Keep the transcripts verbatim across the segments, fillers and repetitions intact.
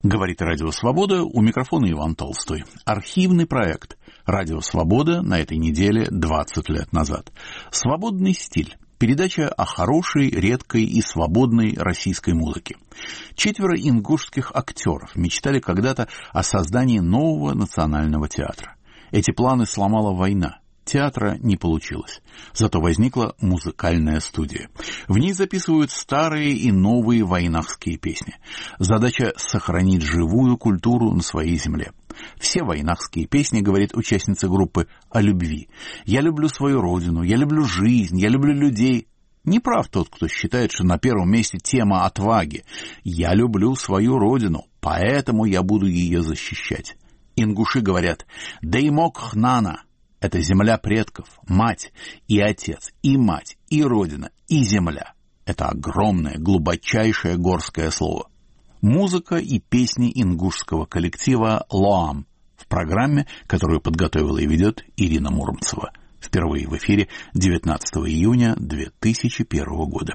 Говорит Радио Свобода, у микрофона Иван Толстой. Архивный проект Радио Свобода на этой неделе двадцать лет назад. Свободный стиль. Передача о хорошей, редкой и свободной российской музыке. Четверо ингушских актеров мечтали когда-то о создании нового национального театра. Эти планы сломала война. Театра не получилось. Зато возникла музыкальная студия. В ней записывают старые и новые войнахские песни. Задача — сохранить живую культуру на своей земле. Все войнахские песни, говорит участница группы, о любви. «Я люблю свою родину, я люблю жизнь, я люблю людей». Не прав тот, кто считает, что на первом месте тема отваги. «Я люблю свою родину, поэтому я буду ее защищать». Ингуши говорят «Деймок хнана». Это земля предков, мать и отец, и мать, и родина, и земля. Это огромное, глубочайшее горское слово. Музыка и песни ингушского коллектива «Лоам» в программе, которую подготовила и ведет Ирина Муромцева. Впервые в эфире девятнадцатого июня две тысячи первого года.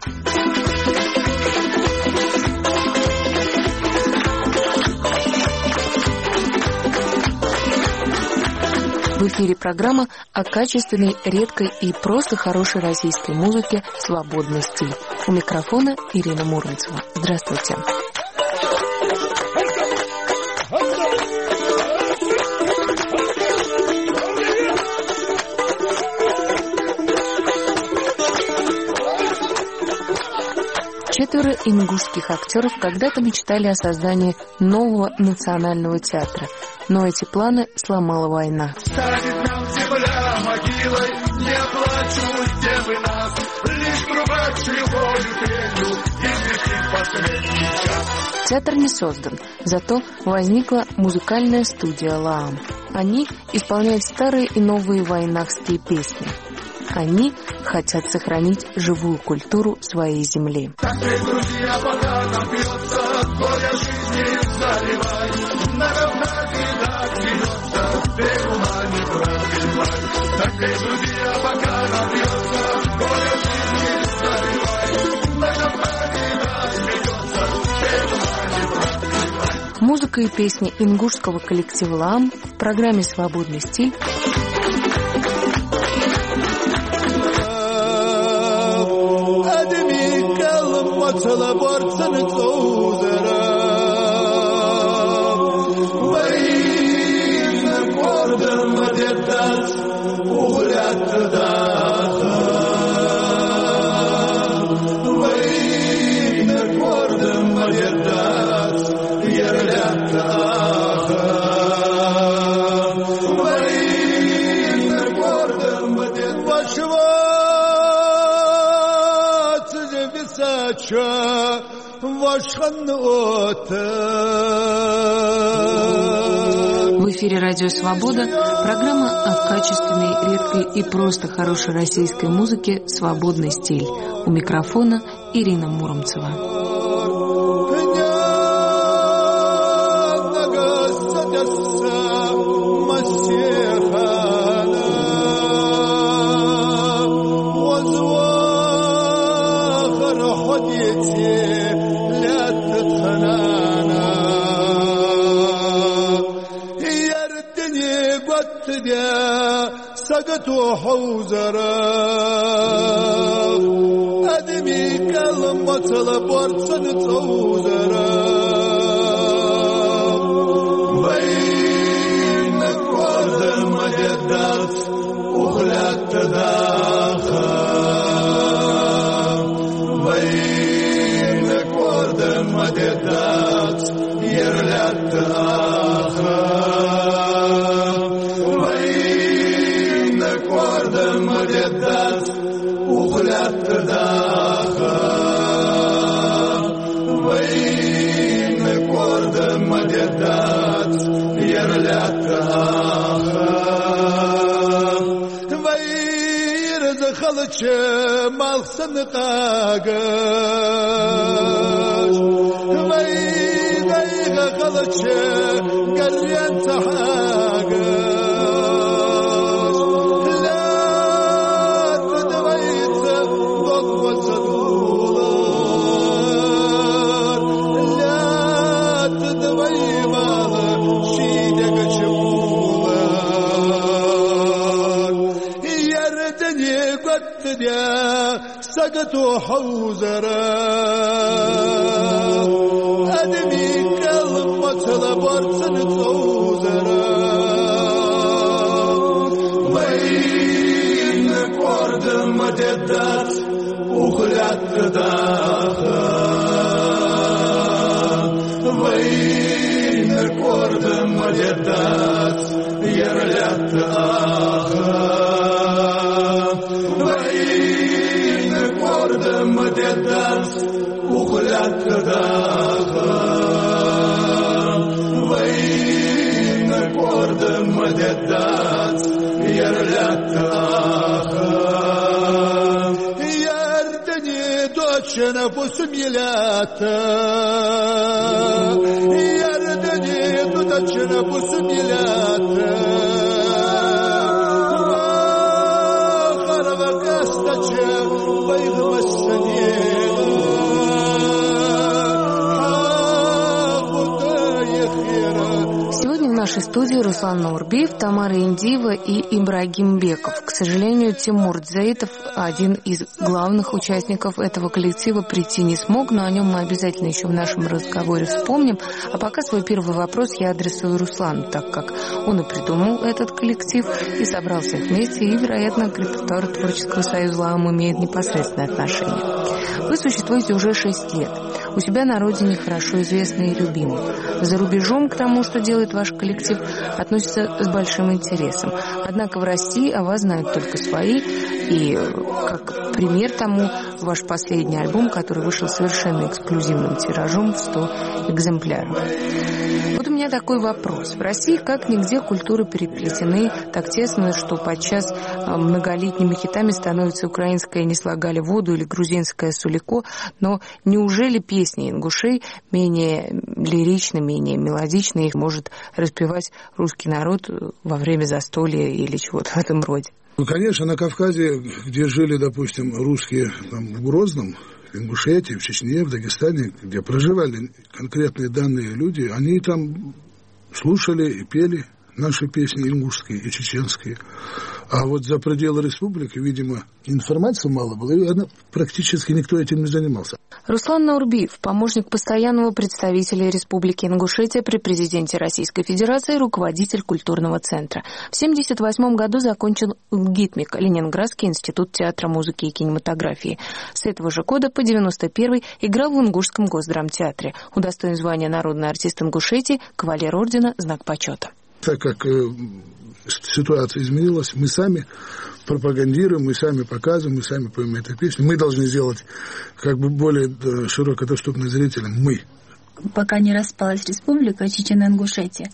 В эфире программа о качественной, редкой и просто хорошей российской музыке «Свободный стиль». У микрофона Ирина Муромцева. Здравствуйте. Четверо ингушских актеров когда-то мечтали о создании нового национального театра, но эти планы сломала война. Станет нам земля могилой, не оплачивайте вы нас, лишь трубачью волю тренью, и последний час. Театр не создан, зато возникла музыкальная студия «Лаам». Они исполняют старые и новые войнахские песни. Они хотят сохранить живую культуру своей земли. Так ты, друзья, пока напьется, горя жизни заливай, на говна беда гнется, берума не пробивай. Так ты, друзья, пока напьется, горя жизни заливай, на говна беда гнется, берума не пробивай. Музыка и песни ингушского коллектива «Лаам» в программе «Свободный стиль». В эфире Радио Свобода, программа о качественной, редкой и просто хорошей российской музыке «Свободный стиль». У микрофона Ирина Муромцева. سقطوا حوزرا أدمي كلمة طلبت سنتوزرا بينك ورد المجدات وخلات تداخل بينك ورد المجدات يرلات تداخل وخلات تداخل وينك ورد مجدات يرلات تداخل وير زخلت مال سنقاقش ويغيغ خلت قريان تحاقش the way سقطوا حوزرا أدمي كلمة لبرسن توزرا وين قرد مددت وخلت داخل وين قرد مددت يرلت آخر مددت وخلت داخل وين قرد مددت يرلت آخر يردني دوتشنا بسميلاتا يردني دوتشنا بسميلاتا خرب قصتك بيض Сегодня в нашей студии Руслан Наурбиев, Тамара Индиева и Ибрагим Беков. К сожалению, Тимур Дзаитов, один из главных участников этого коллектива, прийти не смог, но о нем мы обязательно еще в нашем разговоре вспомним. А пока свой первый вопрос я адресую Руслану, так как он и придумал этот коллектив, и собрал всех вместе, и, вероятно, к репертуару Творческого союза ЛААМ имеет непосредственное отношение. Вы существуете уже шесть лет. У себя на родине хорошо известны и любимы. За рубежом к тому, что делает ваш коллектив, относится с большим интересом. Однако в России о вас знают только свои, и как пример тому ваш последний альбом, который вышел совершенно эксклюзивным тиражом в сто экземпляров. Вот у меня такой вопрос. В России как нигде культуры переплетены так тесно, что подчас многолетними хитами становится украинская «Не слагали воду» или грузинская «Сулико», но неужели песни ингушей менее лиричны, менее мелодичны, их может распевать русский народ во время застолья или чего-то в этом роде? Ну, конечно, на Кавказе, где жили, допустим, русские там, в Грозном, в Ингушетии, в Чечне, в Дагестане, где проживали конкретные данные люди, они там слушали и пели наши песни ингушские и чеченские. А вот за пределы республики, видимо, информации мало было, и она, практически никто этим не занимался. Руслан Наурбиев, помощник постоянного представителя Республики Ингушетия при президенте Российской Федерации, руководитель культурного центра. В семьдесят восьмом году закончил ЛГИТМИК, Ленинградский институт театра, музыки и кинематографии. С этого же года по девяносто первый играл в Ингушском госдрамтеатре. Удостоен звания народный артист Ингушетии, кавалер ордена, знак почета. Так как э, ситуация изменилась, мы сами пропагандируем, мы сами показываем, мы сами поем эту песню. Мы должны сделать как бы более э, широко доступной зрителям. Мы. Пока не распалась республика Чечена-Ингушетия,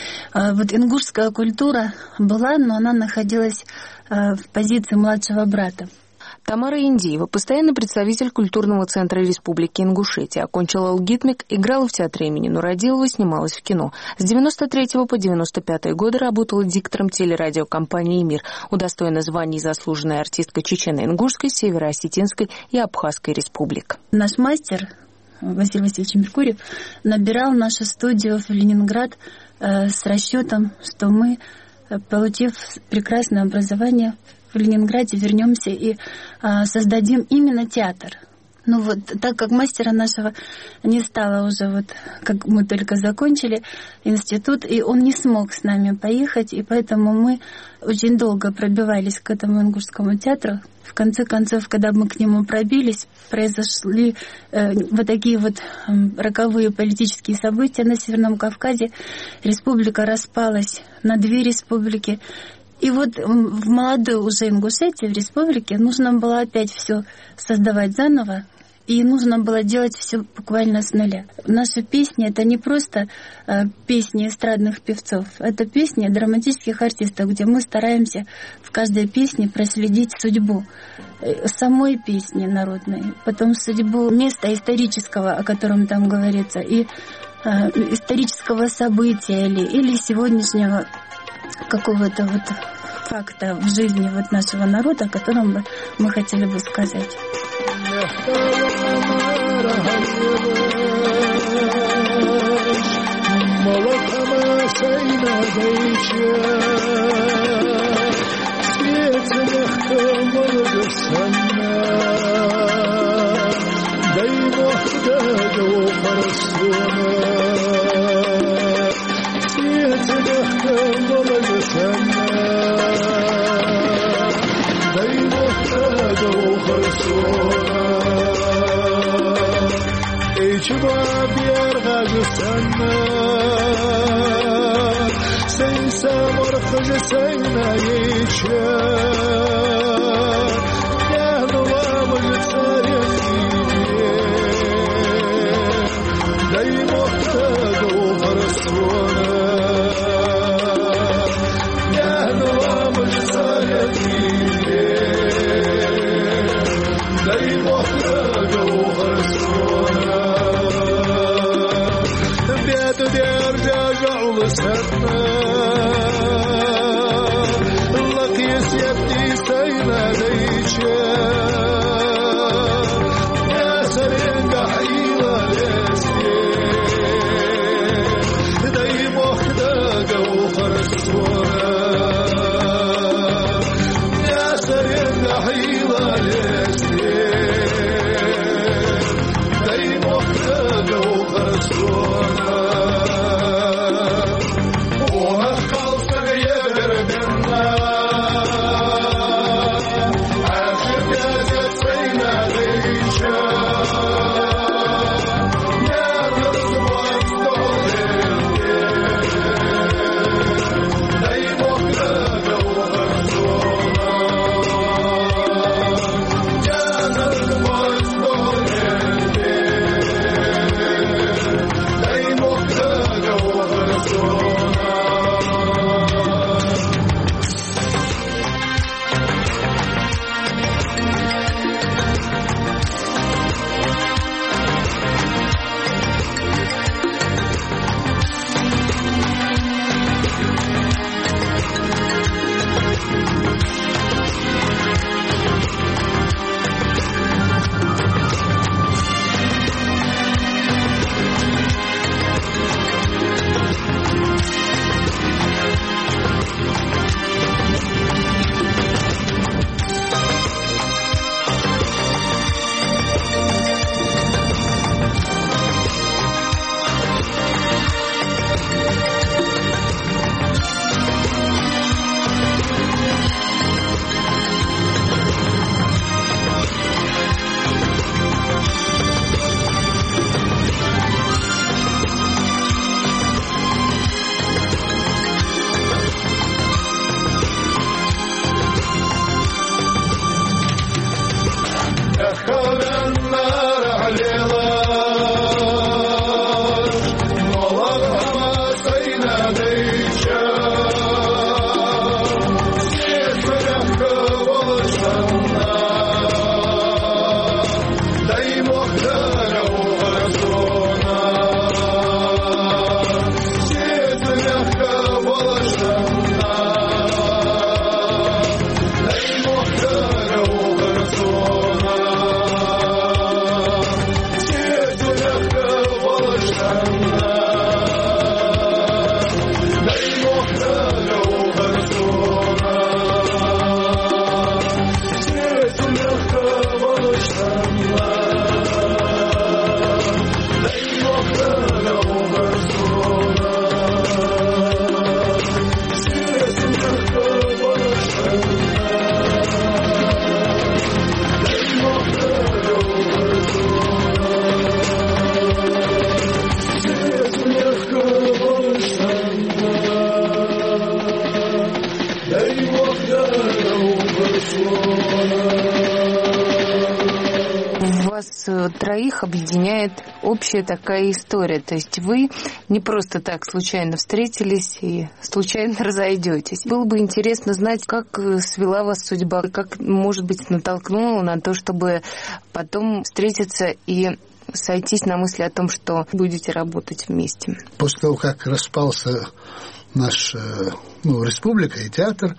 э, вот ингушская культура была, но она находилась э, в позиции младшего брата. Тамара Индиева, постоянный представитель культурного центра Республики Ингушетия, окончила ЛГИТМИК, играла в театре имени Нуродилова, снималась в кино. С девяносто третьего по девяносто пятый годы работала диктором телерадиокомпании «Мир», удостоена званий заслуженная артистка Чечено-Ингушской, Северо-Осетинской и Абхазской республик. Наш мастер Василий Васильевич Меркурьев набирал нашу студию в Ленинград э, с расчетом, что мы, получив прекрасное образование в Ленинграде, вернемся и а, создадим именно театр. Ну вот, так как мастера нашего не стало уже, вот, как мы только закончили институт, и он не смог с нами поехать, и поэтому мы очень долго пробивались к этому ингушскому театру. В конце концов, когда мы к нему пробились, произошли э, вот такие вот э, роковые политические события на Северном Кавказе. Республика распалась на две республики. И вот в молодой уже Ингушетии, в республике, нужно было опять все создавать заново, и нужно было делать все буквально с нуля. Наши песни — это не просто э, песни эстрадных певцов, это песни драматических артистов, где мы стараемся в каждой песне проследить судьбу э, самой песни народной, потом судьбу места исторического, о котором там говорится, и э, исторического события или, или сегодняшнего какого-то вот факта в жизни вот нашего народа, о котором бы мы хотели бы сказать. Свет çubab yergacı sana sen samur kıcı seyna geçe yahnulamı tarihiye dayı muhtada uğraşsana yahnulamı tarihiye dayı muhtada uğraşsana بيد دير جاجع ولسنا لك يسيبتي سينا ليشا يا سرين قحيلة لسي داي مخدق وخرسونا يا سرين قحيلة لسي داي مخدق وخرسونا Троих объединяет общая такая история. То есть вы не просто так случайно встретились и случайно разойдетесь. Было бы интересно знать, как свела вас судьба, как, может быть, натолкнула на то, чтобы потом встретиться и сойтись на мысли о том, что будете работать вместе. После того, как распался наш, ну, республика и театр,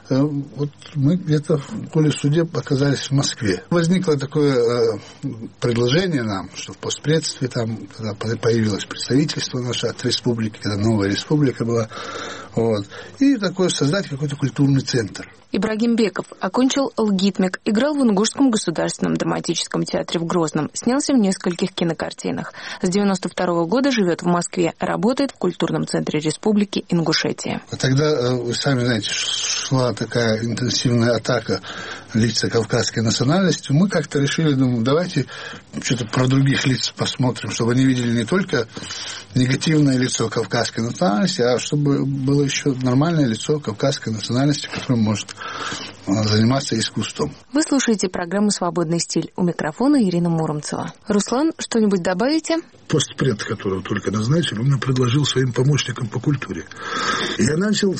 вот мы где-то в поле судеб оказались в Москве. Возникло такое предложение нам, что в постпредстве, там, когда появилось представительство наше от республики, когда новая республика была, вот, и такое создать какой-то культурный центр. Ибрагим Беков окончил ЛГИТМИК, играл в Ингушском государственном драматическом театре в Грозном, снялся в нескольких кинокартинах. С девяносто второго года живет в Москве, работает в культурном центре Республики Ингушетия. Тогда, вы сами знаете, шла такая интенсивная атака лица кавказской национальности, мы как-то решили, думаю, давайте что-то про других лиц посмотрим, чтобы они видели не только негативное лицо кавказской национальности, а чтобы было еще нормальное лицо кавказской национальности, которое может заниматься искусством. Вы слушаете программу «Свободный стиль». У микрофона Ирина Муромцева. Руслан, что-нибудь добавите? Постпред, которого только назначили, он мне предложил своим помощникам по культуре. Я начал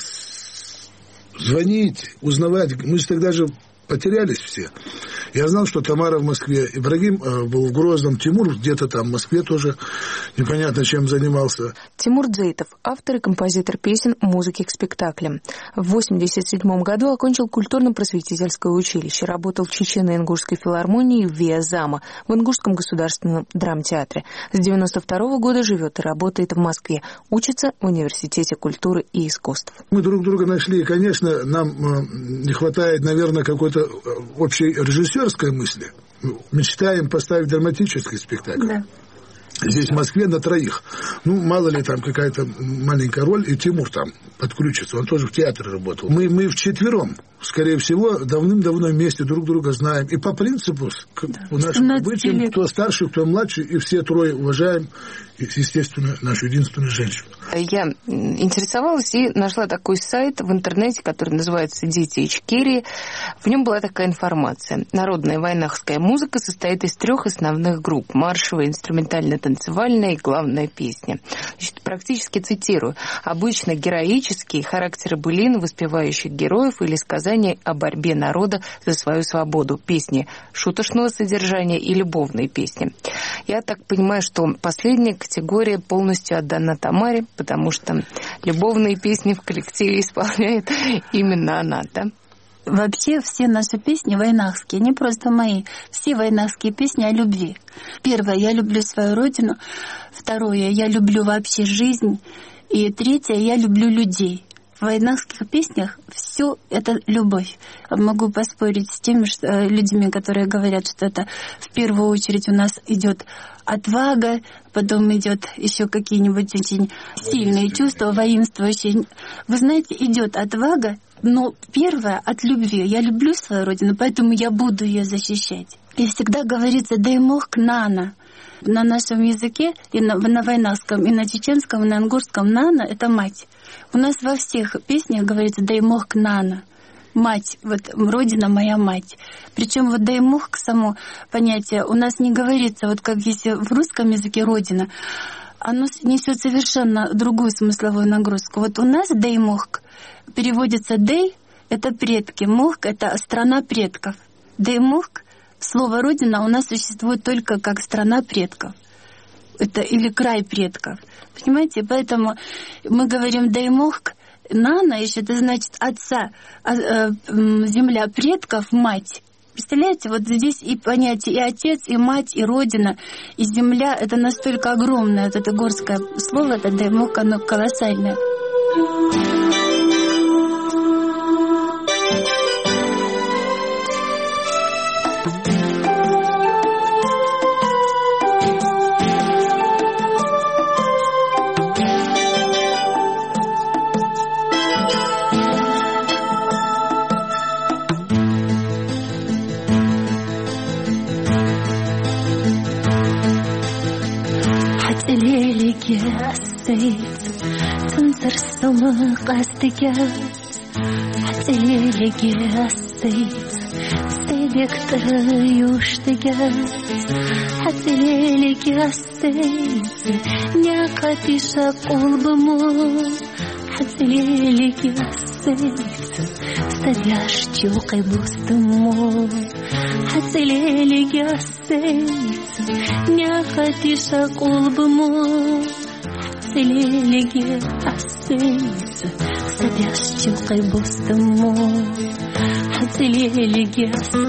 звонить, узнавать. Мы же тогда же потерялись все. Я знал, что Тамара в Москве, Ибрагим был в Грозном, Тимур где-то там в Москве тоже непонятно чем занимался. Тимур Дзейтов, автор и композитор песен, музыки к спектаклям. В восемьдесят седьмом году окончил культурно-просветительское училище, работал в Чечено-Ингушской филармонии в Виа-Зама, в Ингушском государственном драмтеатре. С девяносто второго года живет и работает в Москве, учится в Университете культуры и искусств. Мы друг друга нашли, и, конечно, нам не хватает, наверное, какой-то общей режиссерской мысли. Мечтаем поставить драматический спектакль. Да. Здесь в Москве на троих. Ну, мало ли там какая-то маленькая роль, и Тимур там подключится. Он тоже в театре работал. Мы, мы вчетвером, скорее всего, давным-давно вместе друг друга знаем. И по принципу, да, у нас обычаем, кто старше, кто младше, и все трое уважаем, естественно, нашу единственную женщину. Я интересовалась и нашла такой сайт в интернете, который называется «Дети Ичкерии». В нем была такая информация. Народная вайнахская музыка состоит из трех основных групп: маршевая, инструментальная, танцевальная и главная песня. Значит, практически цитирую: обычно героические характеры былин, воспевающих героев или сказания о борьбе народа за свою свободу, песни шуточного содержания и любовные песни. Я так понимаю, что последняя категория полностью отдана Тамаре, потому что любовные песни в коллективе исполняет именно она, да? Вообще все наши песни вайнахские, не просто мои, все вайнахские песни о любви. Первое, я люблю свою родину. Второе, я люблю вообще жизнь. И третье, я люблю людей. В вайнахских песнях все это любовь. Могу поспорить с теми что, людьми, которые говорят, что это в первую очередь у нас идет отвага, потом идет еще какие-нибудь очень сильные чувства, воинствующие. Вы знаете, идет отвага, но первое от любви. Я люблю свою родину, поэтому я буду ее защищать. И всегда говорится «даймох нана». На нашем языке, и на, на вайнахском, и на чеченском, и на ингушском «нана» — это мать. У нас во всех песнях говорится «даймох нана». Мать, вот родина моя мать. Причем вот даймох, само понятие, у нас не говорится, вот как если в русском языке родина, оно несет совершенно другую смысловую нагрузку. Вот у нас даймох переводится дей — это предки, мох — это страна предков. Даймох, слово родина у нас существует только как страна предков. Это или край предков. Понимаете, поэтому мы говорим даймох нана, еще это значит отца, а, а, земля предков, мать. Представляете, вот здесь и понятие и отец, и мать, и родина, и земля, это настолько огромное, вот это горское слово, это даймох, оно колоссальное. Тынсырсымы қастыға Әтелеге асыйт Себекті юштыға Әтелеге асыйт Няқа пиша қолбымы Әтелеге асыйт Садяш чуқай бустымы Әтелеге асыйт Няқа пиша қолбымы Әтелеге асыйт Садяш чуқай бустымы Әтелеге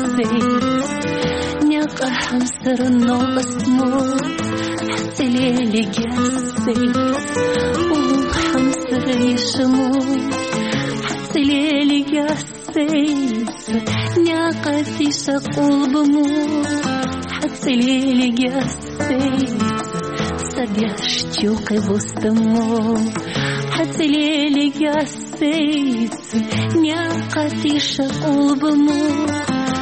асыйт Няқа хамсыр ноғысмы Әтелеге асыйт Ұл хамсыр ешімы Әтелеге асыйт Няқа пиша қолбымы Әтелеге асыйт Садяш чуқай бустымы Әтелеге асыйт Няқа пиша қолбымы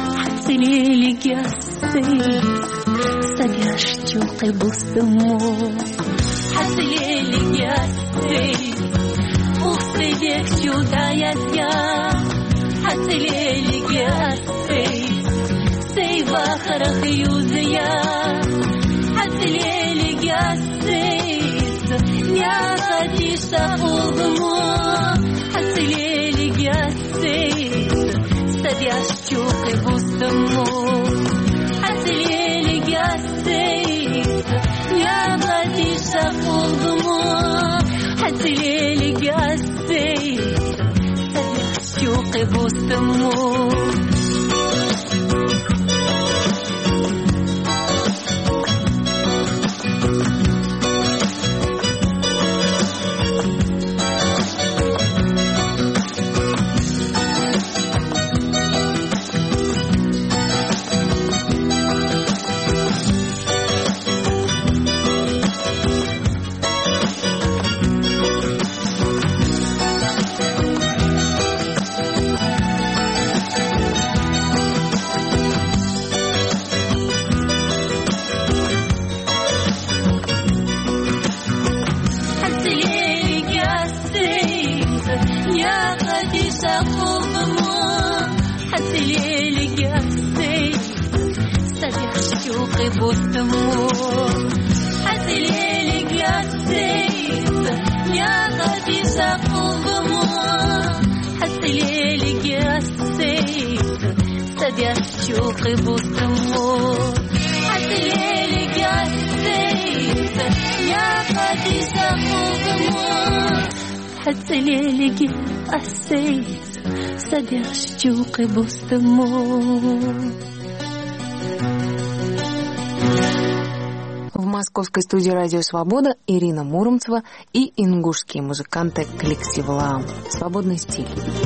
حسليلك يا السيد سبيع شوقي بالدموع حسليلك يا السيد وخسيدك شو دايت يا حسليلك يا السيد سيف آخر خيوزيا حسليلك يا السيد يا غادي شافو ضموع حسليلك يا السيد سبيع شوقي بالدموع حسليلك يا السيد يا غادي شافو ضموع حسليلك يا السيد سبيع شوقي بالدموع بالدموع حسليلك يا السيد يا غادي سافو ضموع حسليلك يا السيد سبيع شوقي بالدموع حسليلك يا السيد يا غادي سافو ضموع حسليلك يا السيد سبيع شوقي بالدموع. В московской студии «Радио Свобода» Ирина Муромцева и ингушские музыканты коллектива «Лаам». Свободный стиль.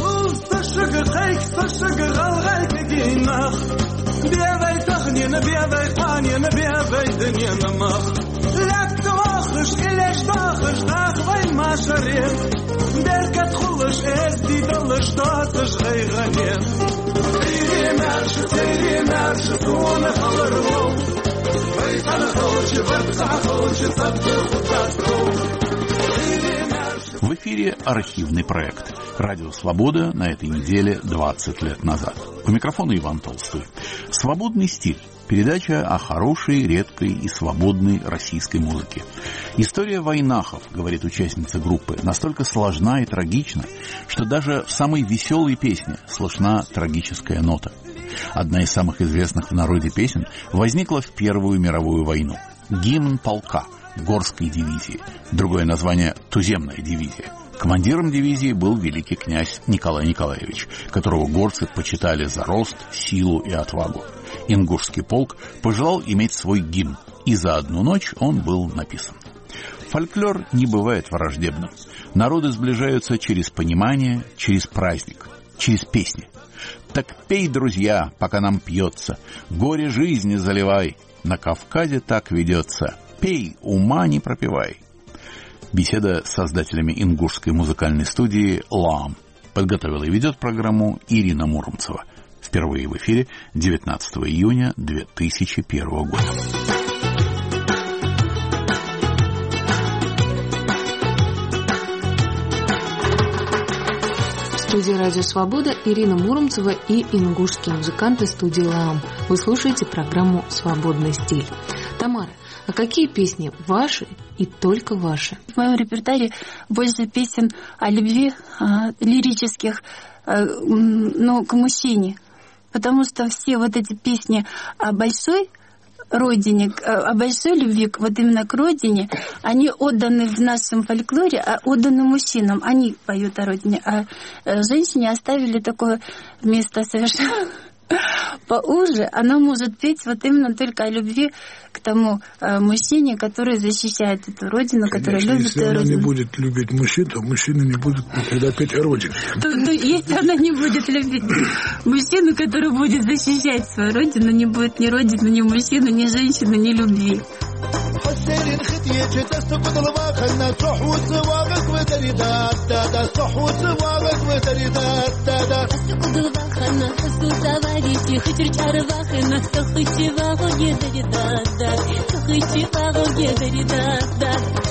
В эфире архивный проект «Радио Свобода» на этой неделе двадцать лет назад. У микрофона Иван Толстой. «Свободный стиль» – передача о хорошей, редкой и свободной российской музыке. История вайнахов, говорит участница группы, настолько сложна и трагична, что даже в самой веселой песне слышна трагическая нота. Одна из самых известных в народе песен возникла в Первую мировую войну. Гимн полка Горской дивизии. Другое название – Туземная дивизия. Командиром дивизии был великий князь Николай Николаевич, которого горцы почитали за рост, силу и отвагу. Ингушский полк пожелал иметь свой гимн, и за одну ночь он был написан. Фольклор не бывает враждебным. Народы сближаются через понимание, через праздник, через песни. Так пей, друзья, пока нам пьется, горе жизни заливай, на Кавказе так ведется, пей, ума не пропивай. Беседа с создателями ингушской музыкальной студии «Лаам». Подготовила и ведет программу Ирина Муромцева. Впервые в эфире девятнадцатого июня две тысячи первого года. В студии «Радио Свобода» Ирина Муромцева и ингушские музыканты студии «Лаам». Вы слушаете программу «Свободный стиль». Тамара, а какие песни ваши и только ваши? В моем репертуаре больше песен о любви, о лирических, но к мужчине. Потому что все вот эти песни о большой родине, о большой любви, вот именно к родине, они отданы в нашем фольклоре, а отданы мужчинам. Они поют о родине, а женщине оставили такое место совершенно поуже. Она может петь вот именно только о любви к тому э, мужчине, который защищает эту родину, который Конечно, любит если эту она родину. не будет любить мужчин, то мужчина не будет никогда петь о родине. То, то, если она не будет любить мужчину, который будет защищать свою родину, не будет ни родину, ни мужчину, ни женщину, ни любви. حسين ختيك تستقد الواق خلنا تروح سواقك وتريدات تادا تروح سواقك وتريدات تادا تستقد الواق خلنا حسو سواقك хавити, хытыр чарвахына, сахычи вагу гедаридада, сахычи вагу гедаридада.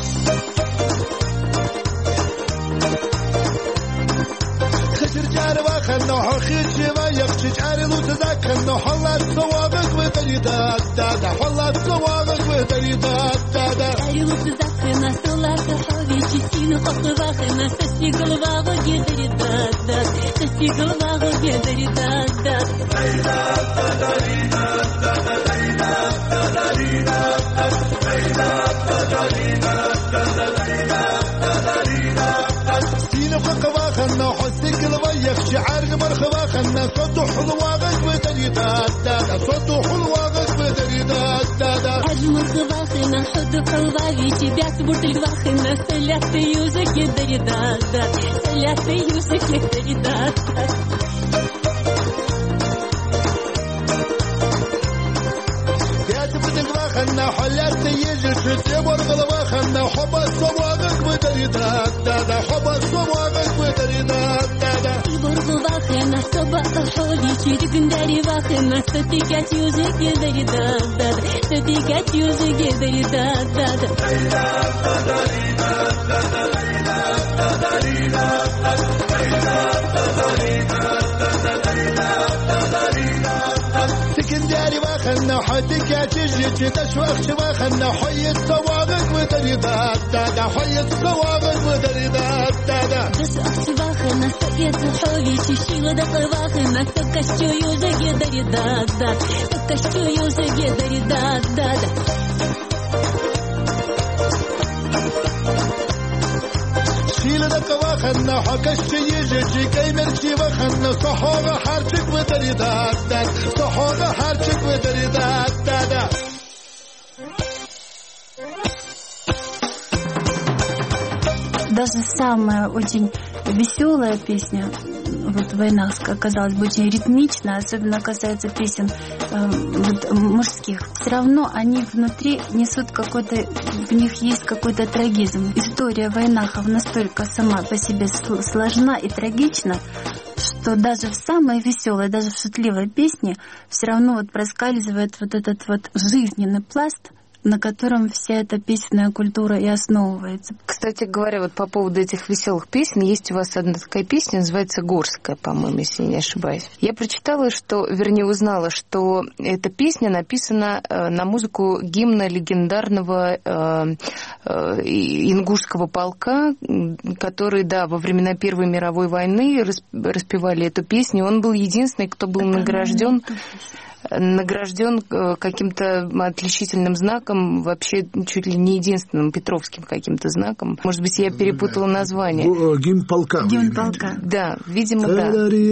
خنو حخيت ما يخشج عرلو تذكرنا حلات سواقك وتريدات دادا حلات سواقك وتريدات دادا عرلو تذكرنا صلاة حويتي سينو قطباخنا سسيقل باغو يدريدات داد سسيقل باغو يدريدات داد ليلات تدريدات دادا ليلات تدريدات ليلات تدريدات دادا ليلات تدريدات سينو قطباخنا حسيك البيخ شعر مرخبا خلنا صوتو حلواغك بدريدات دادا صوتو حلواغك بدريدات دادا حجم مرخبا خلنا حدو حلواغي تبعت بورتلقبا خلنا سلاح يوزك يدريدات دادا سلاح يوزك يدريدات خلنا حلات يجي تتبر غلبا خلنا حب الصواغك بدريدات دادا حب الصواغك بدريدات دادا برغبا خلنا صبا حولي تشيرك نداري باخنا ستيكات يوزك يدريدات دادا ستيكات يوزك يدريدات دادا ليلات تدريدات دادا ليلات تدريدات ليلات تدريدات دادا ليلات تدريدات سكندري باخنا حدك تجي تشوخ شباخنا حية صواغك ودريدات دادا حية صواغك ودريدات دادا بس أخشباخنا سقيت حولي تشيل دقباخنا سكشتو يوزك يدريدات دادا سكشتو يوزك يدريدات دادا شيل دقباخنا حكشتو يجي كيمرشي باخنا صحوغ حرشك ودريدات دادا صحوغ حرشك ودريدات دادا Даже самая очень веселая песня вот в войнах, казалось бы, очень ритмичная, особенно касается песен э, вот, мужских. Все равно они внутри несут какой-то, в них есть какой-то трагизм. История войнахов настолько сама по себе сложна и трагична, что даже в самой веселой, даже в шутливой песне все равно вот проскальзывает вот этот вот жизненный пласт, на котором вся эта песенная культура и основывается. Кстати говоря, вот по поводу этих веселых песен, есть у вас одна такая песня, называется «Горская», по-моему, если не ошибаюсь. Я прочитала, что, вернее, узнала, что эта песня написана на музыку гимна легендарного э, э, ингушского полка, который, да, во времена Первой мировой войны распевали эту песню. Он был единственный, кто был награжден награжден каким-то отличительным знаком, вообще чуть ли не единственным петровским каким-то знаком. Может быть, я перепутала название. Гимн полка. Гимн полка. Да, видимо, да.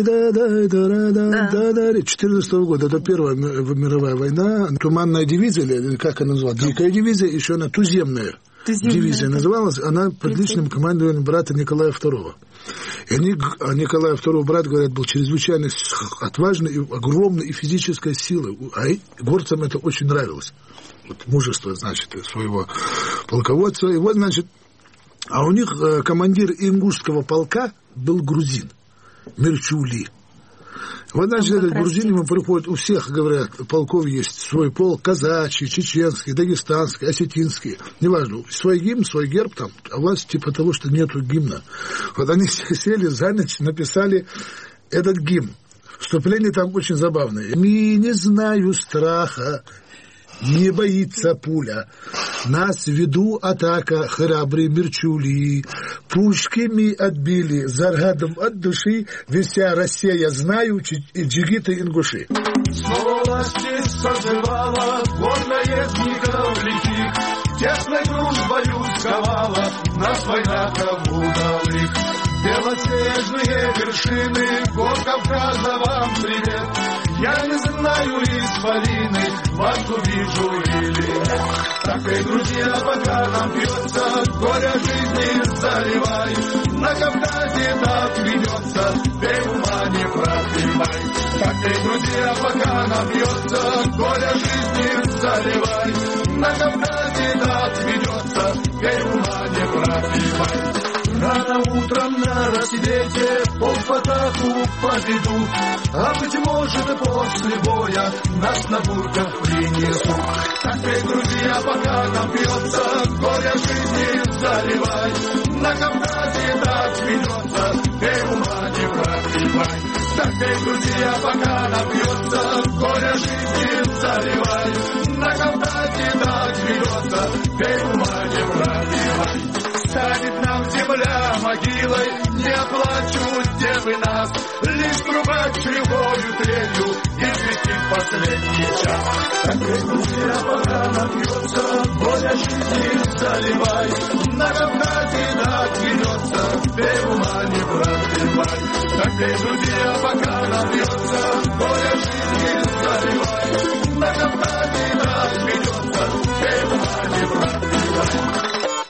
четырнадцатого года, это Первая мировая война. Туманная дивизия, или как она называлась? Дикая дивизия, еще она туземная. Туземная дивизия называлась, она под личным командованием брата Николая Второго. И они, а Николая Второго брат, говорят, был чрезвычайно отважный, и огромной и физической силой. А горцам это очень нравилось. Вот мужество, значит, своего полководца. И вот, значит, а у них командир ингушского полка был грузин, Мирчули. Вот, значит, этот грузин ему приходит, у всех, говорят, полков есть свой полк, казачий, чеченский, дагестанский, осетинский, неважно, свой гимн, свой герб там, а у вас типа того, что нету гимна. Вот они сели за ночь, написали этот гимн. Вступление там очень забавное. «Ми не знаю страха, не боится пуля. Нас в виду атака, храбрый Мирчули. Пушки ми отбили, заргадом от души, вся Россия знаю, джигиты ингуши». Снова власти созывала, гордая книгов лихих, тесной дружбою сковала нас войнаков удалых. Белоснежные вершины, гор Кавказа, вам привет. Я не знаю исполины, вас увижу или нет. Так и, друзья, пока нам пьется, горя жизни заливай. На Кавказе так ведется, ты ума не пропивай. Так и, друзья, пока нам пьется, горя жизни заливай. На Кавказе так ведется, ты ума не пропивай. Рано утром на рассвете полк в атаку поведут, а быть может после боя нас на бурках принесут. Так ты, друзья, пока нам пьется, горе жизни заливай. На Кавказе так ведется, ты ума не пробивай. Так ты, друзья, пока нам пьется, горе жизни заливай. На Кавказе так ведется, ты ума не пробивай. Станет нам земля могилой, не оплачут девы нас, лишь труба кривою трелью и светит последний час. Так ты, друзья, пока напьется, горе жизни заливай. На Кавказе так ведется, ты ума не пробивай. Так ты, друзья, пока напьется, горе жизни заливай. На Кавказе так ведется, ты ума не пробивай.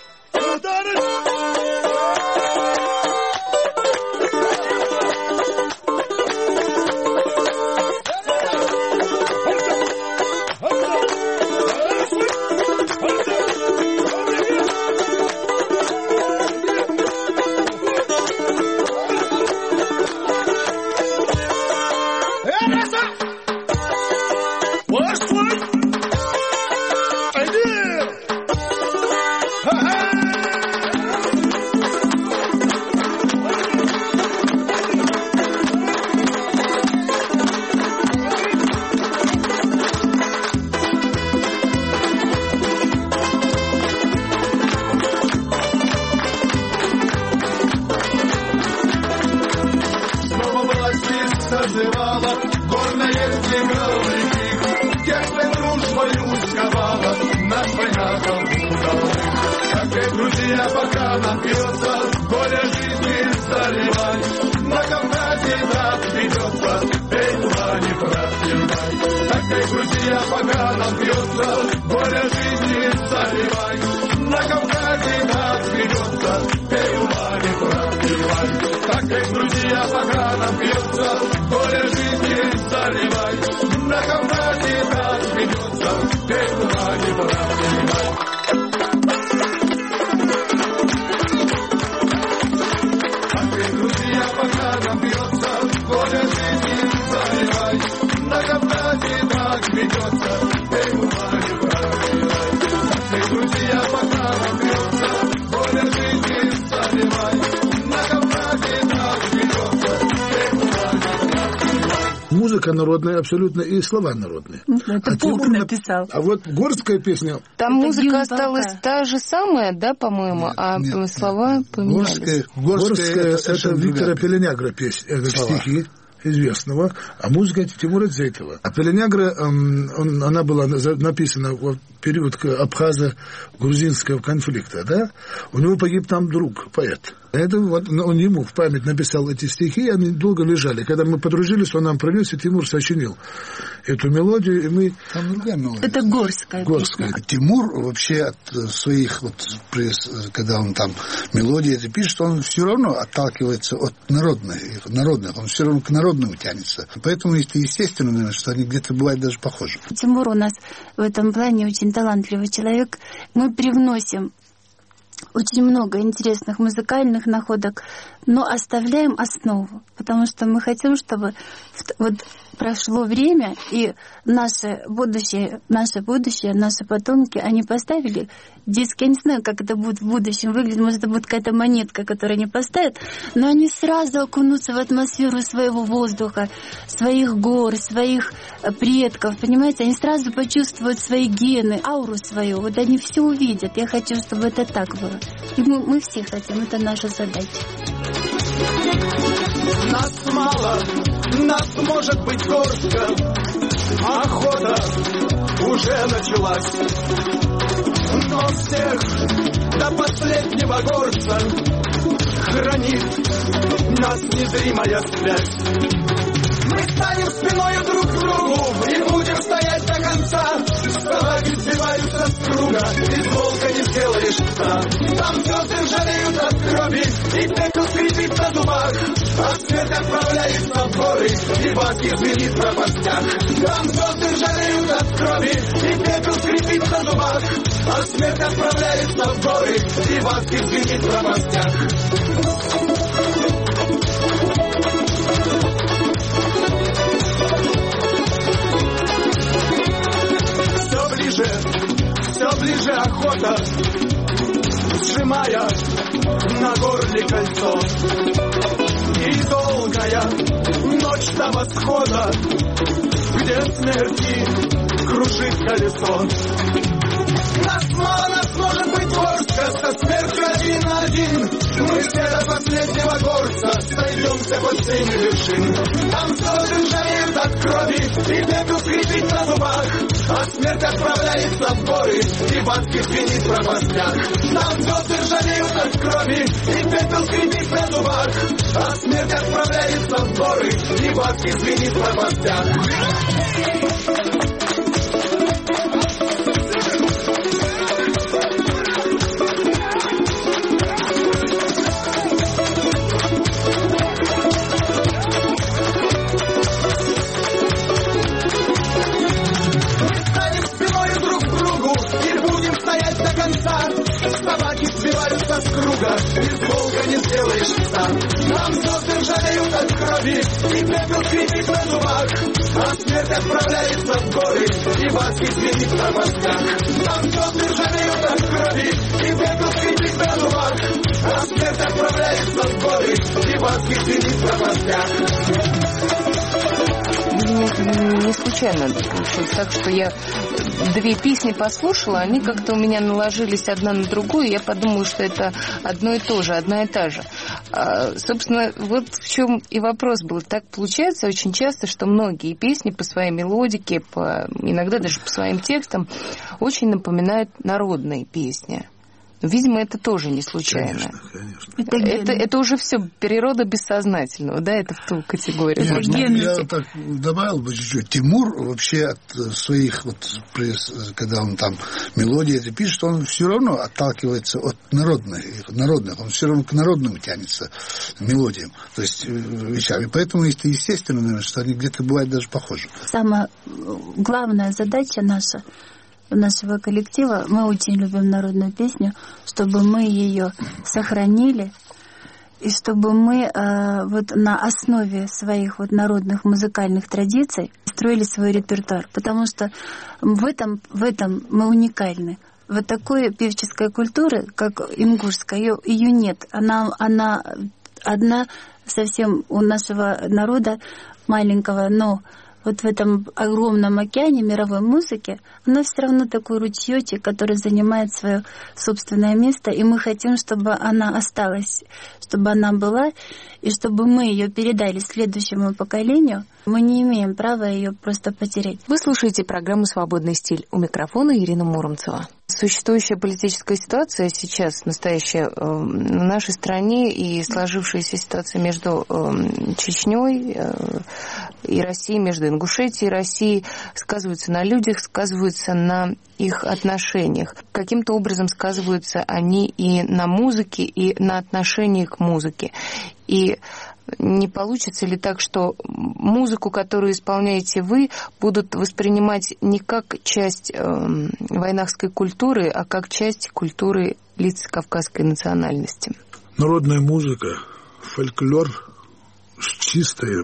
Музыка народная абсолютно и слова народные. Это а Пух написал. А вот горская песня... Там это музыка осталась полка. Та же самая, да, по-моему, нет, а нет, слова нет. поменялись. Горская, горская это, это Виктора Пеленягра песня, это стихи известного, а музыка Тимура Дзейтова. А Пеленягра, он, она была написана в период абхазо-грузинского конфликта, да? У него погиб там друг, поэт. Это вот он ему в память написал эти стихи, и они долго лежали. Когда мы подружились, он нам принес, и Тимур сочинил эту мелодию, и мы... Там другая мелодия. Это горская. Горская. Тимур вообще от своих, вот, когда он там мелодии это пишет, он все равно отталкивается от народных, народных, он все равно к народному тянется. Поэтому это естественно, наверное, что они где-то бывают даже похожи. Тимур у нас в этом плане очень талантливый человек. Мы привносим очень много интересных музыкальных находок, но оставляем основу, потому что мы хотим, чтобы вот прошло время, и наше будущее, наше будущее, наши потомки, они поставили диски, я не знаю, как это будет в будущем выглядеть, может, это будет какая-то монетка, которую они поставят, но они сразу окунутся в атмосферу своего воздуха, своих гор, своих предков, понимаете, они сразу почувствуют свои гены, ауру свою, вот они все увидят. Я хочу, чтобы это так было. И мы, мы все хотим, это наша задача. Нас мало, нас может быть горстка, охота уже началась. Но всех до последнего горца хранит нас незримая связь. Мы станем спиною друг к другу и будем стоять до конца. Салаги сбиваются с круга, из волка не сделаешь пса. Там звезды жалеют от крови, и пепел скрипит на зубах. А свет отправляется в горы, и бабки звенит в пропастях. Там звезды жалеют от крови, и пепел скрипит на зубах. А свет отправляется в горы, и бабки звенит в пропастях. кольцо. И долгая ночь до восхода, где смерти кружит колесо. Нас мало, нас может быть горстка, со смертью один на один. Мы все до последнего горца сойдемся под сенью вершин. Там слезы ржавеют от крови, и пепел скрипит на зубах, а смерть отправляется в горы, и банки звенит в пропастях. Там слезы ржавеют от крови, и пепел скрипит на зубах, а смерть отправляется в горы, и банки звенит в пропастях. С круга, из долга не сделаешь пса. Нам звезды ржавеют от крови, и пепел скрипит на зубах, а смерть отправляется в горы, и баски звенит в пропастях. Нам звезды ржавеют от крови, и пепел скрипит на зубах, а смерть отправляется в горы, и баски звенит в пропастях. Не, не случайно получилось так, что я две песни послушала, они как-то у меня наложились одна на другую, и я подумала, что это одно и то же, одна и та же. А, собственно, вот в чем и вопрос был. Так получается очень часто, что многие песни по своей мелодике, по, иногда даже по своим текстам, очень напоминают народные песни. Видимо, это тоже не случайно. Конечно, конечно. Это, это, это уже все природа бессознательного, да, это в ту категорию. Нет, ну, я так добавил бы чуть-чуть. Тимур вообще от своих, вот, когда он там мелодии это пишет, он все равно отталкивается от народных, народных, он все равно к народному тянется мелодиям, то есть вещами. Поэтому это естественно, наверное, что они где-то бывают даже похожи. Самая главная задача наша, нашего коллектива, мы очень любим народную песню, чтобы мы ее сохранили, и чтобы мы э, вот на основе своих вот народных музыкальных традиций строили свой репертуар, потому что в этом, в этом мы уникальны. Вот такой певческой культуры, как ингушская, ее, ее нет. Она, она одна совсем у нашего народа маленького, но вот в этом огромном океане мировой музыки, она все равно такой ручеечек, который занимает свое собственное место, и мы хотим, чтобы она осталась, чтобы она была, и чтобы мы ее передали следующему поколению. Мы не имеем права ее просто потерять. Вы слушаете программу «Свободный стиль». У микрофона Ирина Муромцева. Существующая политическая ситуация сейчас, настоящая э, в нашей стране, и сложившаяся ситуация между э, Чечней э, и Россией, между Ингушетией и Россией, сказываются на людях, сказываются на их отношениях. Каким-то образом сказываются они и на музыке, и на отношении к музыке. И не получится ли так, что музыку, которую исполняете вы, будут воспринимать не как часть э, войнахской культуры, а как часть культуры лиц кавказской национальности? Народная музыка, фольклор чистая,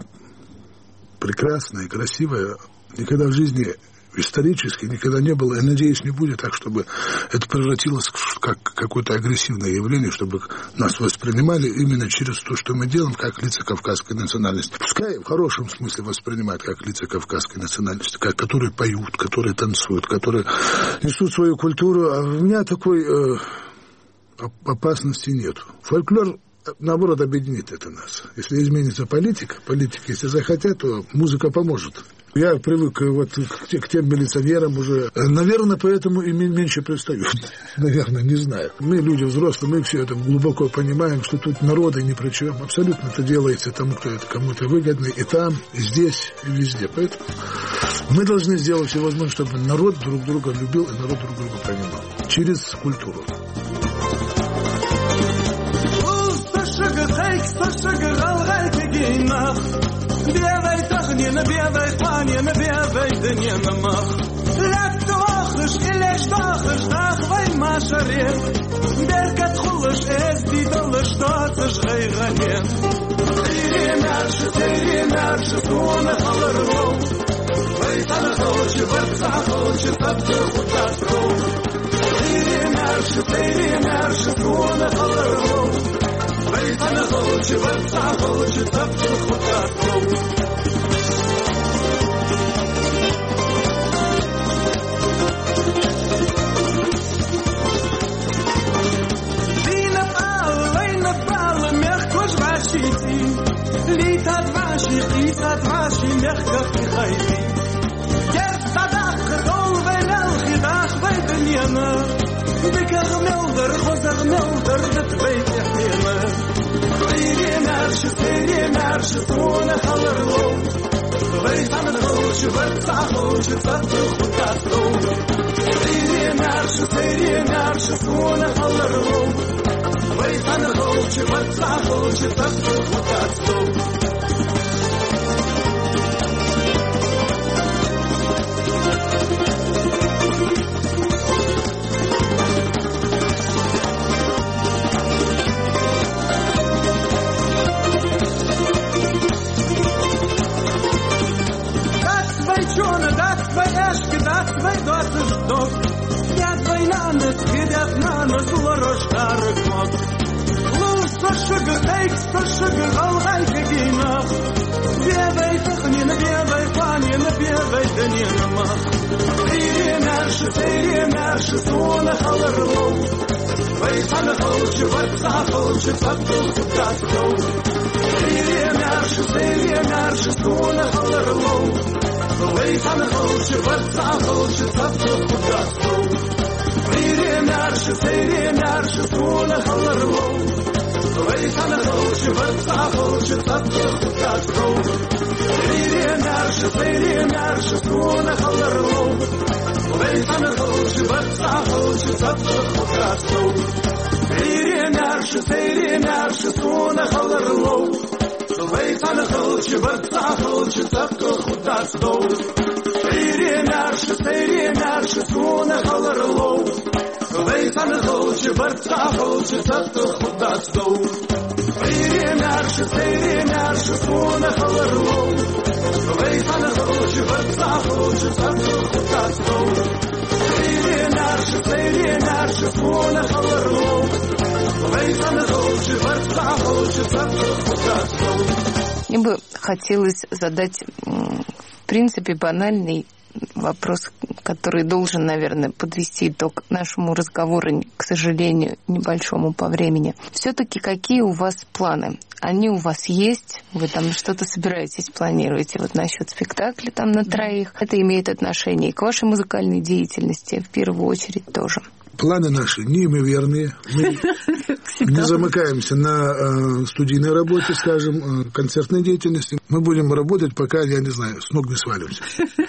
прекрасная, красивая, никогда в жизни исторически никогда не было, и, надеюсь, не будет так, чтобы это превратилось как какое-то агрессивное явление, чтобы нас воспринимали именно через то, что мы делаем, как лица кавказской национальности. Пускай в хорошем смысле воспринимают как лица кавказской национальности, как, которые поют, которые танцуют, которые несут свою культуру. А у меня такой э, опасности нет. Фольклор, наоборот, объединит это нас. Если изменится политика, политики, если захотят, то музыка поможет. Я привык вот к тем милиционерам уже. Наверное, поэтому и меньше пристают. Наверное, не знаю. Мы люди взрослые, мы все это глубоко понимаем, что тут народы ни при чем. Абсолютно это делается тому, кто это кому-то выгодно. И там, и здесь, и везде. Поэтому мы должны сделать все возможное, чтобы народ друг друга любил и народ друг друга понимал. Через культуру. Белой тахнина, белой панина, белой дынина мах. Лак тохыш, илеш тохыш, тахвай машарет. Беркат хулыш, эс дидалыш, тотыш гайганет. Тири мерши, тири мерши, суна халырвол. Вайтана холчи, ватса холчи, сабчы хутатрол. Тири мерши, тири мерши, суна халырвол. Вейсанахолчи, варцахолчи, цапцухутатлоу. Лита дваши, лита дваши, мягко вдыхайте. Герб садах, дол велял, хидах вейденьяна. Беках мелдер, хозах мелдер, дет вейденьяна. Вейре мерши, вейре мерши, суна халарлоу. Вейсан холчи, варца холчи, цапцу хутатлоу. Вейре мерши, вейре мерши, суна халарлоу. Вейсан холчи, варца холчи, цапцу хутатлоу. Sugar, extra sugar, all right again. Бевай, тахнина, бевай, панина, бевай, данина. Ири наши, ири наши, суна халарлоу. Вейсана холчи, варца холчи, цапцу хутатлоу. Ири наши, ири наши, суна халарлоу. Вейсана холчи, варца холчи, цапцу хутатлоу. Ири наши, ири наши, суна халарлоу. Вейсана холчи, варца холчи, цапцу хутатлоу. Ири наши, ири наши, суна халарлоу. Вейсана холчи, варца холчи, цапцу хутатлоу. Ири наши, ири наши, суна халарлоу. Вейсана холчи, варца холчи, цапцу хутатлоу. Ири наши, ири наши, суна халарлоу. Вейсана холчи, варца холчи, цапцу хутатлоу. Ири наши, ири наши, суна халарлоу. Вейсана холчи, варца холчи, цапцу хутатлоу. Ири наши, ири наши, суна халарлоу. Вейсана холчи, варца холчи, цапцу хутатлоу. Мне бы хотелось задать, в принципе, банальный вопрос, который должен, наверное, подвести итог нашему разговору, к сожалению, небольшому по времени. Все-таки какие у вас планы? Они у вас есть? Вы там что-то собираетесь, планируете вот насчет спектакля там на троих? Это имеет отношение и к вашей музыкальной деятельности, в первую очередь тоже. Планы наши неимоверные. Мы не замыкаемся на э, студийной работе, скажем, э, концертной деятельности. Мы будем работать, пока, я не знаю, с ног не свалимся.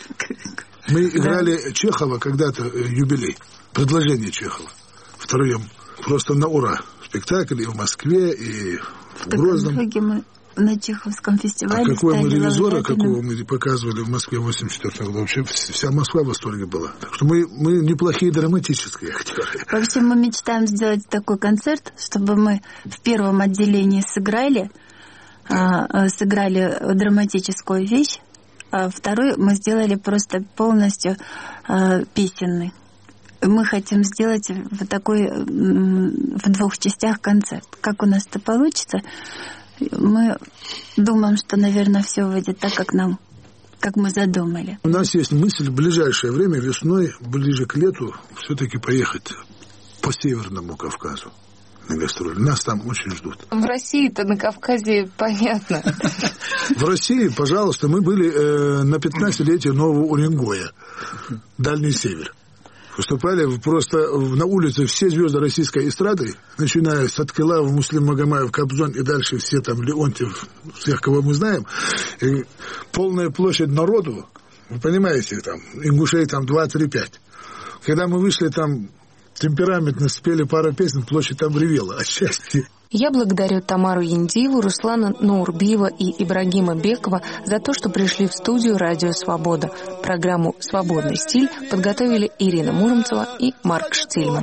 Мы играли Чехова когда-то, э, юбилей, предложение Чехова втроем. Просто на ура. Спектакль и в Москве, и в Грозном. На Чеховском фестивале. А какой мы ревизора, какого мы показывали в Москве в восемьдесят четвёртом году. Вообще вся Москва в восторге была. Так что мы, мы неплохие драматические актеры. Вообще мы мечтаем сделать такой концерт, чтобы мы в первом отделении сыграли, э, сыграли драматическую вещь, а второй мы сделали просто полностью э, песенный. Мы хотим сделать вот такой в двух частях концерт. Как у нас это получится? Мы думаем, что, наверное, все выйдет так, как нам, как мы задумали. У нас есть мысль в ближайшее время, весной, ближе к лету, все-таки поехать по Северному Кавказу на гастроли. Нас там очень ждут. В России-то на Кавказе понятно. В России, пожалуйста, мы были э, на пятнадцатилетие Нового Уренгоя, Дальний Север. Выступали просто на улице все звезды российской эстрады, начиная с Аткелаева, Муслим Магомаев, Кобзон и дальше все там, Леонтьев, всех, кого мы знаем. И полная площадь народу, вы понимаете, там, ингушей там два-три пять. Когда мы вышли там, темпераментно спели пару песен, площадь там ревела от счастья. Я благодарю Тамару Яндиеву, Руслана Наурбиева и Ибрагима Бекова за то, что пришли в студию «Радио Свобода». Программу «Свободный стиль» подготовили Ирина Муромцева и Марк Штильман.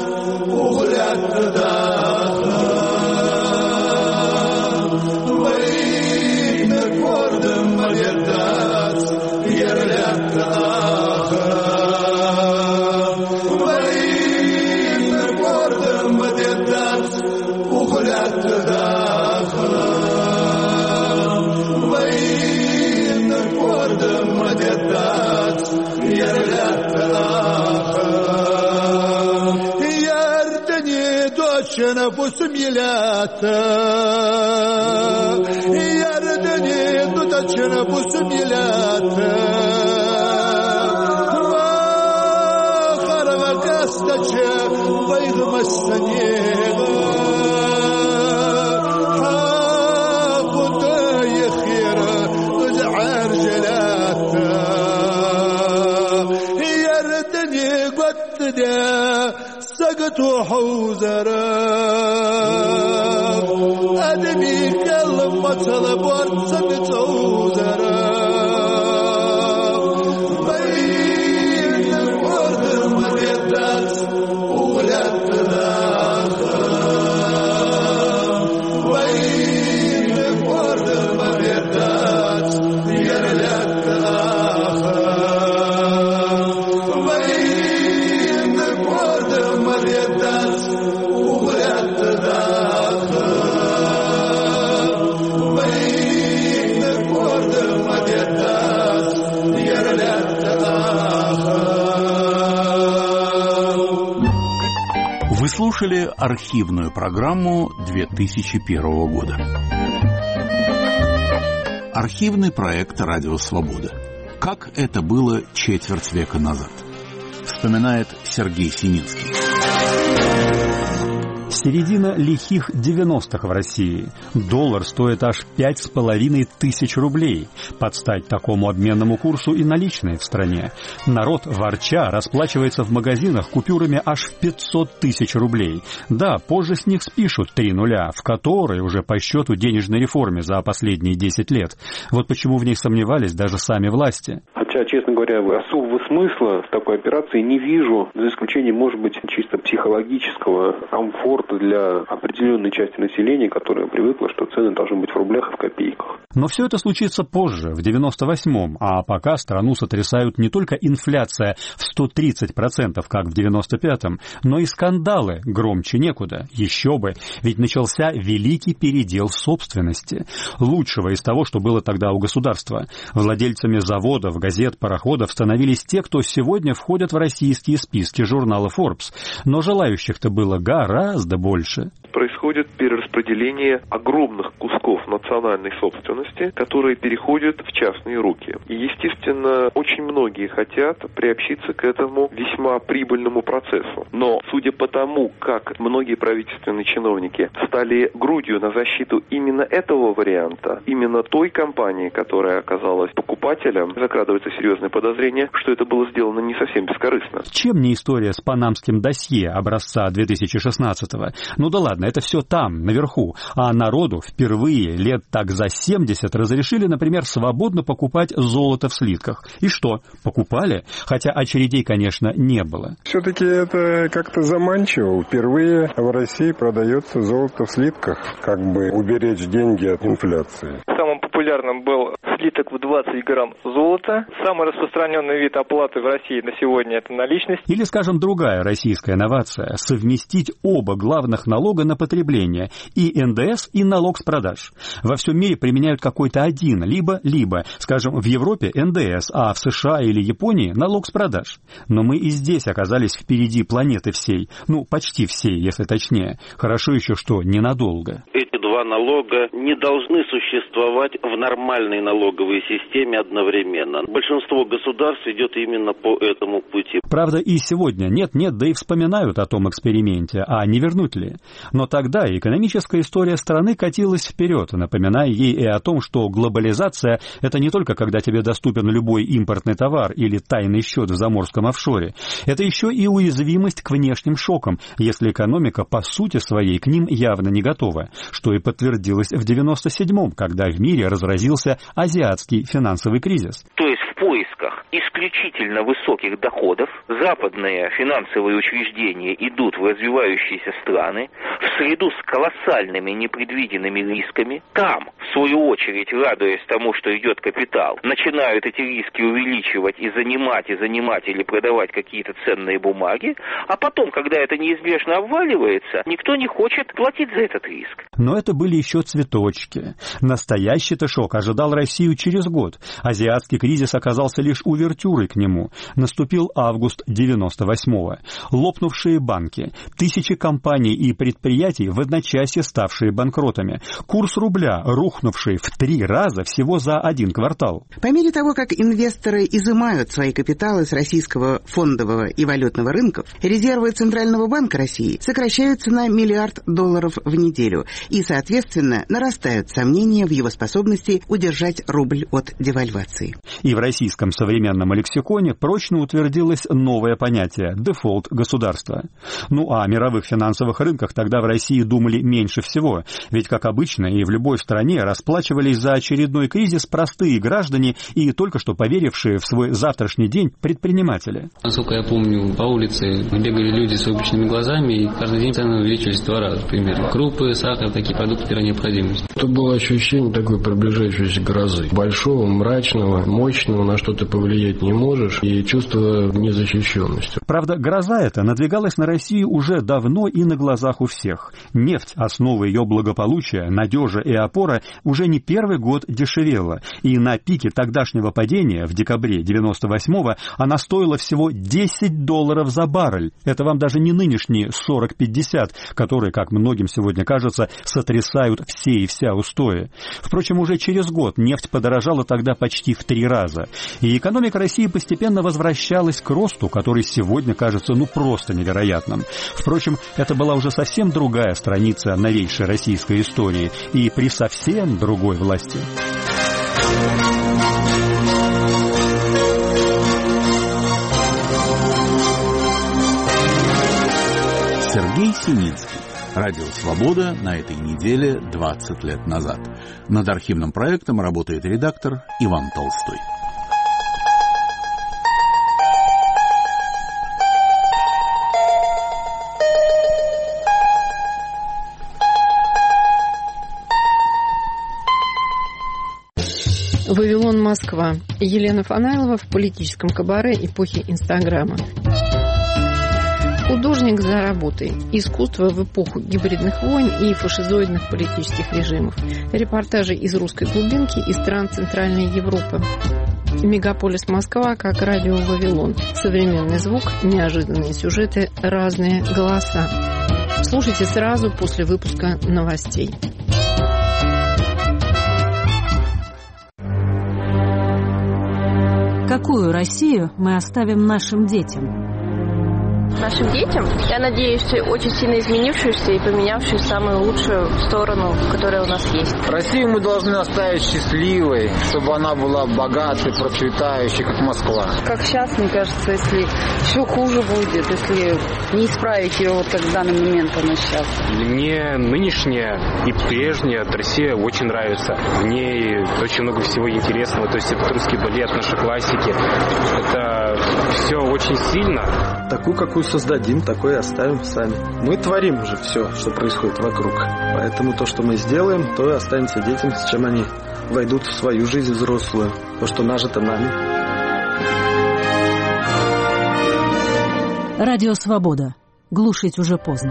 Way Tacını pusum yelata Yerdeni tutacını pusum yelata Karga kastaçı Baygıma saniyega Ha kutu yekhira Uzar jelata Yerdeni قد سقط وحوزرا أدمي كلمة طلب ورسنت وزرا بين الورد المريضات وولاد الآخر بين الورد المريضات يا ولاد الآخر Вы слушали архивную программу две тысячи первого года. Архивный проект «Радио Свобода». Как это было четверть века назад, вспоминает Сергей Сининский. Середина лихих девяностых в России. Доллар стоит аж пять с половиной тысяч рублей. Под стать такому обменному курсу и наличные в стране. Народ, ворча, расплачивается в магазинах купюрами аж в пятьсот тысяч рублей. Да, позже с них спишут три нуля, в которой уже по счету денежной реформе за последние десять лет. Вот почему в них сомневались даже сами власти. Хотя, честно говоря, особого смысла в такой операции не вижу, за исключением, может быть, чисто психологического комфорта для определенной части населения, которая привыкла, что цены должны быть в рублях и в копейках. Но все это случится позже, в девяносто восьмом, а пока страну сотрясают не только инфляция в сто тридцать процентов, как в девяносто пятом, но и скандалы громче некуда. Еще бы, ведь начался великий передел собственности. Лучшего из того, что было тогда у государства. Владельцами заводов, газет, пароходов становились те, кто сегодня входят в российские списки журнала Forbes. Но желающих-то было гораздо больше. Происходит перераспределение огромных кусков национальной собственности, которые переходят в частные руки. И, естественно, очень многие хотят приобщиться к этому весьма прибыльному процессу. Но, судя по тому, как многие правительственные чиновники стали грудью на защиту именно этого варианта, именно той компании, которая оказалась покупателем, закрадывается серьезное подозрение, что это было сделано не совсем бескорыстно. Чем не история с панамским досье образца две тысячи шестнадцатого? Ну да ладно, это все там, наверху. А народу впервые лет так за семьдесят разрешили, например, свободно покупать золото в слитках. И что? Покупали? Хотя очередей, конечно, не было. Все-таки это как-то заманчиво. Впервые в России продается золото в слитках, как бы уберечь деньги от инфляции. Самым популярным был слиток в двадцать грамм золота. Самый распространенный вид оплаты в России на сегодня – это наличность. Или, скажем, другая российская новация – совместить оба главных налога на потребление – и эн дэ эс, и налог с продаж. Во всем мире применяют какой-то один, либо-либо. Скажем, в Европе эн дэ эс, а в США или Японии – налог с продаж. Но мы и здесь оказались впереди планеты всей. Ну, почти всей, если точнее. Хорошо еще, что ненадолго. Эти два налога не должны существовать в нормальной налоговой системе одновременно. Большинство государств идет именно по этому пути. Правда, и сегодня нет-нет, да и вспоминают о том эксперименте, а не вернуть ли. Но тогда экономическая история страны катилась вперед, напоминая ей и о том, что глобализация – это не только когда тебе доступен любой импортный товар или тайный счет в заморском офшоре. Это еще и уязвимость к внешним шокам, если экономика по сути своей к ним явно не готова, что и подтвердилось в девяносто седьмом, когда в мире разразился азиатский финансовый кризис. То есть в поисках исключительно высоких доходов западные финансовые учреждения идут в развивающиеся страны в среду с колоссальными непредвиденными рисками. Там, в свою очередь, радуясь тому, что идет капитал, начинают эти риски увеличивать и занимать, и занимать или продавать какие-то ценные бумаги, а потом, когда это неизбежно обваливается, никто не хочет платить за этот риск. Но это были еще цветочки. Настоящий-то шок ожидал Россию через год. Азиатский кризис оказался лишь увертюрой к нему. Наступил август девяносто восьмого. Лопнувшие банки, тысячи компаний и предприятий, в одночасье ставшие банкротами, курс рубля, рухнувший в три раза всего за один квартал. По мере того, как инвесторы изымают свои капиталы с российского фондового и валютного рынков, резервы Центрального банка России сокращаются на миллиард долларов в неделю, и, соответственно, нарастают сомнения в его способности удержать рубль от девальвации. И в российском современном лексиконе прочно утвердилось новое понятие – дефолт государства. Ну а о мировых финансовых рынках тогда в России думали меньше всего, ведь, как обычно, и в любой стране расплачивались за очередной кризис простые граждане и только что поверившие в свой завтрашний день предприниматели. Насколько я помню, по улице бегали люди с выпущенными глазами, и каждый день цены увеличились в два раза, примерно. Крупы, сахар, такие продукты первой необходимости. Это было ощущение такой приближающейся грозы. Большого, мрачного, мощного, на что ты повлиять не можешь, и чувство незащищенности. Правда, гроза эта надвигалась на Россию уже давно и на глазах у всех. Нефть, основа ее благополучия, надежа и опора, уже не первый год дешевела, и на пике тогдашнего падения в декабре девяносто восьмого она стоила всего десять долларов за баррель. Это вам даже не нынешние сорок-пятьдесят, которые, как многим сегодня кажется, сотрясают все и вся устои. Впрочем, уже через год нефть подорожала тогда почти в три раза, и экономика России постепенно возвращалась к росту, который сегодня кажется ну просто невероятным. Впрочем, это была уже совсем другая страница новейшей российской истории и при совсем другой власти. Сергей Синицкий. Радио «Свобода» на этой неделе двадцать лет назад. Над архивным проектом работает редактор Иван Толстой. Вавилон, Москва. Елена Фанайлова в политическом кабаре эпохи Инстаграма. Художник за работой. Искусство в эпоху гибридных войн и фашизоидных политических режимов. Репортажи из русской глубинки и стран Центральной Европы. Мегаполис Москва как радио Вавилон. Современный звук, неожиданные сюжеты, разные голоса. Слушайте сразу после выпуска новостей. Какую Россию мы оставим нашим детям? Нашим детям, я надеюсь, очень сильно изменившуюся и поменявшуюся в самую лучшую сторону, которая у нас есть. Россию мы должны оставить счастливой, чтобы она была богатой, процветающей, как Москва. Как сейчас, мне кажется, если все хуже будет, если не исправить ее вот как в данный момент она сейчас. Мне нынешняя и прежняя Россия очень нравится. В ней очень много всего интересного. То есть это русский балет, наши классики. Это все очень сильно. Такую, какую создадим, такой и оставим сами. Мы творим уже все, что происходит вокруг. Поэтому то, что мы сделаем, то и останется детям, с чем они войдут в свою жизнь взрослую. То, что нажито нами. Радио «Свобода». Глушить уже поздно.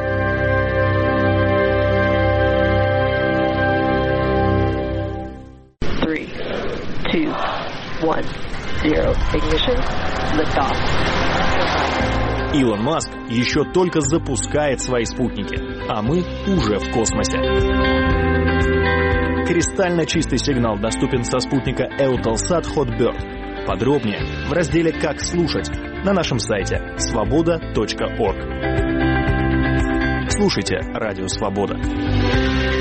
Three, two, one, zero. Ignition. Lift off. Илон Маск еще только запускает свои спутники, а мы уже в космосе. Кристально чистый сигнал доступен со спутника Eutelsat Hotbird. Подробнее в разделе «Как слушать» на нашем сайте свобода точка орг. Слушайте Радио Свобода.